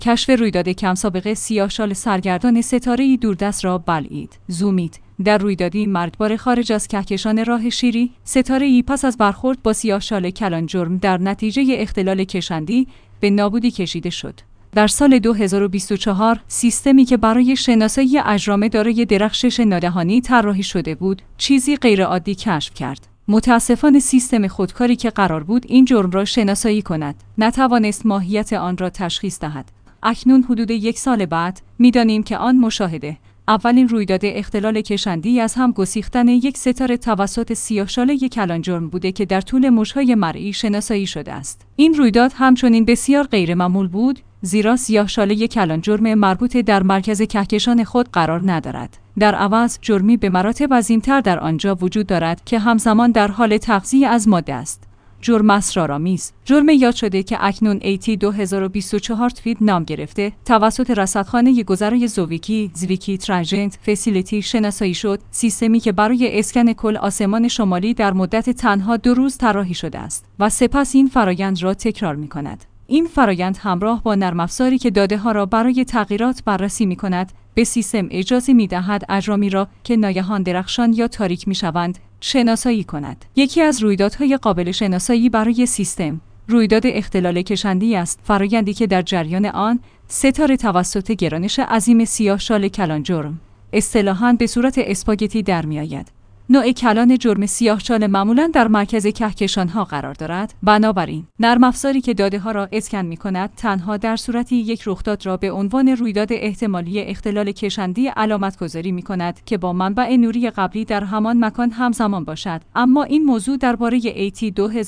کشف رویداد کم سابقه سیاه‌شال سرگردان ستاره‌ای دوردست را بلعید. زومید. در رویدادی مرگبار خارج از کهکشان راه شیری، ستاره‌ای پس از برخورد با سیاه‌شال کلانجرم در نتیجه اختلال کشندی به نابودی کشیده شد. در سال 2024 سیستمی که برای شناسایی اجرام دارای درخشش ناگهانی طراحی شده بود، چیزی غیرعادی کشف کرد. متاسفانه سیستم خودکاری که قرار بود این جرم را شناسایی کند، نتوانست ماهیت آن را تشخیص دهد. اکنون حدود 1 سال بعد می‌دانیم که آن مشاهده اولین رویداد اختلال کشندی از هم گسیختن یک ستاره توسط سیاه‌شاله کلانجرم بوده که در طول موج‌های مرئی شناسایی شده است. این رویداد همچنین بسیار غیرمعمول بود، زیرا سیاه‌شاله کلانجرم مربوط در مرکز کهکشان خود قرار ندارد. در عوض جرمی به مراتب عظیم‌تر در آنجا وجود دارد که همزمان در حال تغذیه از ماده است. جرم اسرارآمیز، جرم یاد شده که اکنون AT 2024 توید نام گرفته، توسط رصدخانه گذرای زویکی ترنجنت فسیلیتی شناسایی شد، سیستمی که برای اسکن کل آسمان شمالی در مدت تنها 2 روز طراحی شده است و سپس این فرایند را تکرار می‌کند. این فرایند همراه با نرم افزاری که داده‌ها را برای تغییرات بررسی می‌کند، به سیستم اجازه می‌دهد اجرامی را که ناگهان درخشان یا تاریک می‌شوند شناسایی کند. یکی از رویدادهای قابل شناسایی برای سیستم، رویداد اختلال کشندی است، فرایندی که در جریان آن ستاره توسط گرانش عظیم سیاه‌شال کلانجرم، اصطلاحاً به صورت اسپاگتی در می‌آید. نوع کلان جرم سیاه‌شال معمولاً در مرکز کهکشان‌ها قرار دارد. بنابراین نرم افزاری که داده‌ها را اسکن می‌کند تنها در صورتی یک رخداد را به عنوان رویداد احتمالی اختلال کشندی علامت‌گذاری می‌کند که با منبع نوری قبلی در همان مکان همزمان باشد. اما این موضوع درباره AT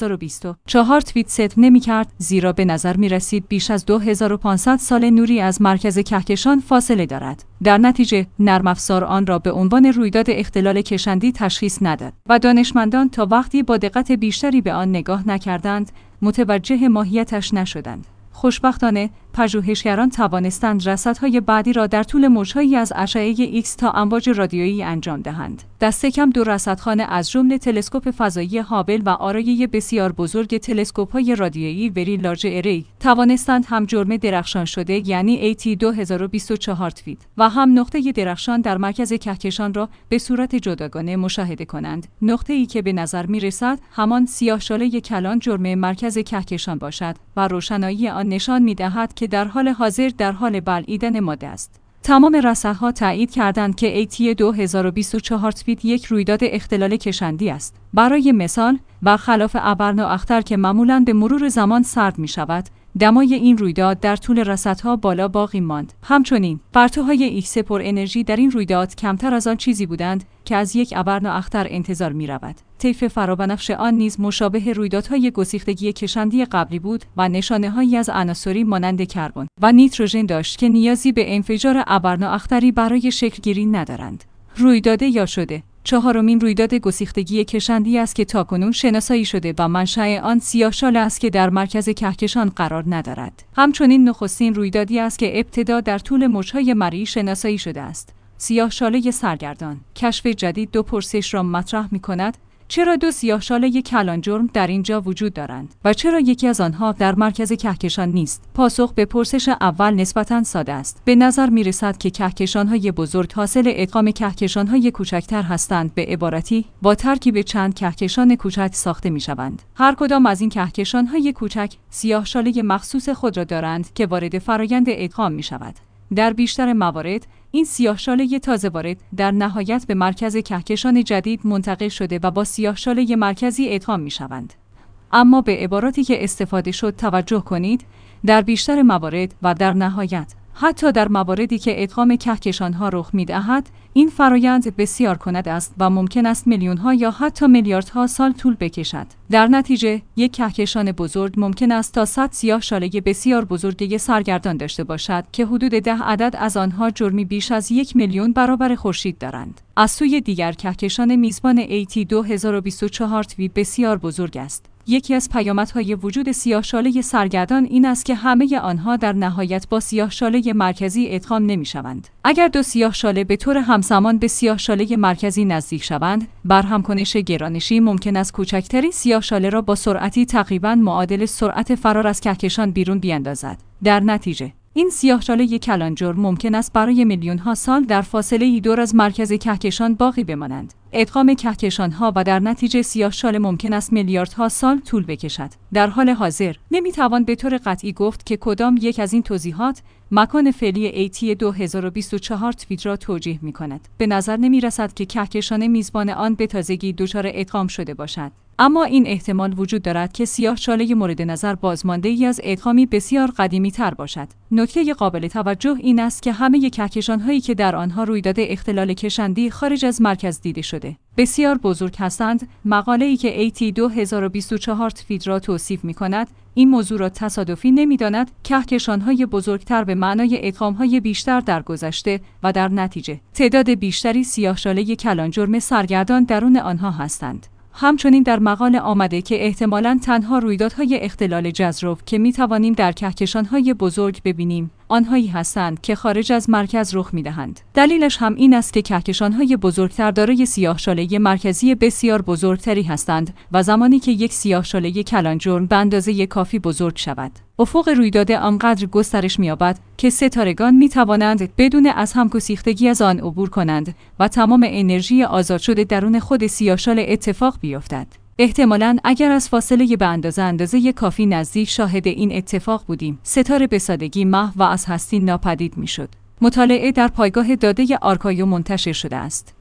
2024 توییت ست نمی‌کرد، زیرا به نظر می‌رسید بیش از 2500 سال نوری از مرکز کهکشان فاصله دارد. در نتیجه نرم افزار آن را به عنوان رویداد اختلال کشندی تشخیص نداد و دانشمندان تا وقتی با دقت بیشتری به آن نگاه نکردند متوجه ماهیتش نشدند. خوشبختانه پژوهشگران توانستند رصدهای بعدی را در طول موج‌هایی از اشعه ایکس تا امواج رادیویی انجام دهند. دست کم 2 رصدخانه از جمله تلسکوپ فضایی هابل و آرایه بسیار بزرگ تلسکوپ‌های رادیویی وری لارج اری توانستند هم جرم درخشان شده یعنی AT 2024 توید و هم نقطه درخشان در مرکز کهکشان را به صورت جداگانه مشاهده کنند. نقطه‌ای که به نظر می‌رسد همان سیاه‌شاله کلان جرم مرکز کهکشان باشد و روشنایی آن نشان می‌دهد که در حال حاضر در حال بلعیدن ماده است. تمام رصدها تایید کردند که AT 2024 توید یک رویداد اختلال کشندی است. برای مثال، برخلاف ابرنااختر که معمولاً به مرور زمان سرد می‌شود، دمای این رویداد در طول رصدها بالا باقی ماند. همچنین، پرتوهای ایکس پر انرژی در این رویداد کمتر از آن چیزی بودند که از یک ابرنااختر انتظار می‌رود. طیف فرابنفش آن نیز مشابه رویدادهای گسیختگی کشندی قبلی بود و نشانه‌هایی از عناصری مانند کربن و نیتروژن داشت که نیازی به انفجار ابرنااختری برای شکل‌گیری ندارند. رویداد یا شده 4مین رویداد گسیختگی کشندی است که تاکنون شناسایی شده و منشأ آن سیاه‌شال است که در مرکز کهکشان قرار ندارد. همچنین نخستین رویدادی است که ابتدا در طول موج‌های مرئی شناسایی شده است. سیاه‌شاله سرگردان. کشف جدید 2 پرسش را مطرح می‌کند: چرا 2 سیاه‌شاله کلانجرم در اینجا وجود دارند و چرا یکی از آنها در مرکز کهکشان نیست؟ پاسخ به پرسش اول نسبتاً ساده است. به نظر می‌رسد که کهکشان‌های بزرگ حاصل ادغام کهکشان‌های کوچکتر هستند، به عبارتی با ترکیب چند کهکشان کوچک ساخته می‌شوند. هر کدام از این کهکشان‌های کوچک سیاه‌شاله مخصوص خود را دارند که وارد فرایند ادغام می‌شود. در بیشتر موارد این سیاه‌شاله تازه وارد در نهایت به مرکز کهکشان جدید منتقل شده و با سیاه‌شاله مرکزی ادغام می‌شوند. اما به عباراتی که استفاده شد توجه کنید: در بیشتر موارد و در نهایت، حتی در مواردی که ادغام کهکشان‌ها رخ می‌دهد، این فرایند بسیار کننده است و ممکن است میلیون‌ها یا حتی میلیاردها سال طول بکشد. در نتیجه، یک کهکشان بزرگ ممکن است تا 100 سیاه‌شاله بسیار بزرگ سرگردان داشته باشد که حدود 10 عدد از آنها جرمی بیش از 1 میلیون برابر خورشید دارند. از سوی دیگر کهکشان میزبان AT 2024 توید بسیار بزرگ است. یکی از پیامدهای وجود سیاه‌شاله سرگردان این است که همه آنها در نهایت با سیاه‌شاله مرکزی ادغام نمی‌شوند. اگر 2 سیاه‌شاله به طور همزمان به سیاه‌شاله مرکزی نزدیک شوند، برهم‌کنش گرانشی ممکن است کوچکترین سیاه‌شاله را با سرعتی تقریباً معادل سرعت فرار از کهکشان بیرون بیاندازد. در نتیجه، این سیاهچاله کلانجرم ممکن است برای میلیون‌ها سال در فاصله‌ای دور از مرکز کهکشان باقی بمانند. ادغام کهکشان‌ها و در نتیجه سیاهچاله ممکن است میلیاردها سال طول بکشد. در حال حاضر نمی‌توان به طور قطعی گفت که کدام یک از این توضیحات مکان فعلی AT 2024 توییت را توجیه می‌کند. به نظر نمی‌رسد که کهکشان میزبان آن به تازگی دچار ادغام شده باشد. اما این احتمال وجود دارد که سیاهچاله مورد نظر بازمانده‌ای از ادغامی بسیار قدیمی‌تر باشد. نکته قابل توجه این است که همه کهکشان‌هایی که در آنها رویداد اختلال کشندی خارج از مرکز دیده شده بسیار بزرگ هستند. مقاله‌ای که AT 2024 توییت را توصیف می‌کند این موضوع را تصادفی نمی‌داند. کهکشان‌های بزرگتر به معنای ادغام‌های بیشتر در گذشته و در نتیجه تعداد بیشتری سیاهچاله کلانجرم سرگردان درون آنها هستند. همچنین در مقاله آمده که احتمالاً تنها رویدادهای اختلال جذر که می‌توانیم در کهکشان‌های بزرگ ببینیم، آنهایی هستند که خارج از مرکز رخ می‌دهند. دلیلش هم این است که کهکشان‌های بزرگتر دارای سیاهچاله مرکزی بسیار بزرگتری هستند و زمانی که یک سیاهچاله کلانجرم به اندازه کافی بزرگ شود، افق رویداد آنقدر گسترش می‌یابد که ستارگان می‌توانند بدون از هم گسیختگی از آن عبور کنند و تمام انرژی آزاد شده درون خود سیاهچاله اتفاق بیفتد. احتمالاً اگر از فاصله به اندازه کافی نزدیک شاهد این اتفاق بودیم، ستاره به سادگی محو و از هستی ناپدید می‌شد. مطالعه در پایگاه داده آرکایو منتشر شده است.